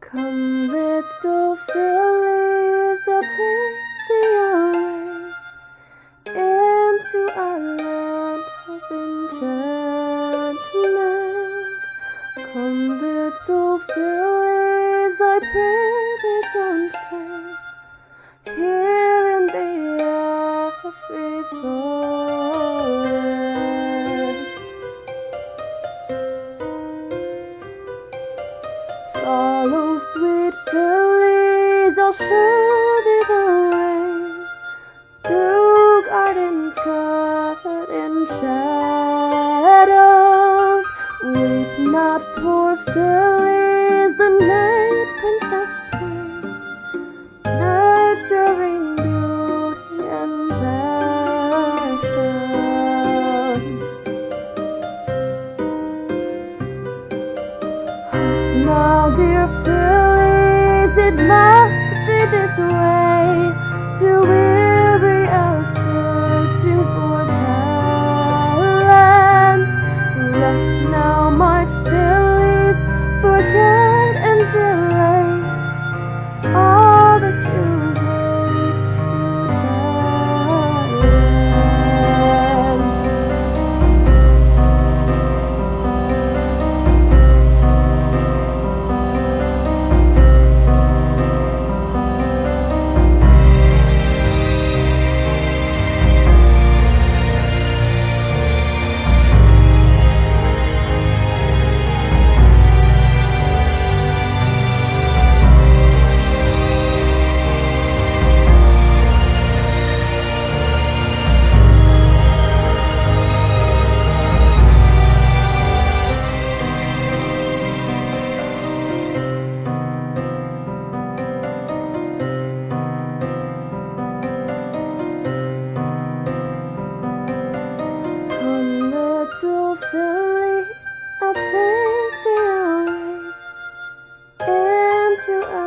Come, little fillies, I'll take thee away into a land of enchantment. Come, little fillies, I pray thee don't stay here in the everfree forest. Follow, sweet fillies, I'll show thee the way through gardens covered in shadows. Weep not, poor fillies, the night princess stays, nurturing beauty and passions. Hush now, dear fillies, it must be this way, too weary of searching for talents. Rest now, my fillies, forget and delay all that you've made to challenge. Little fillies, I'll take thee away into a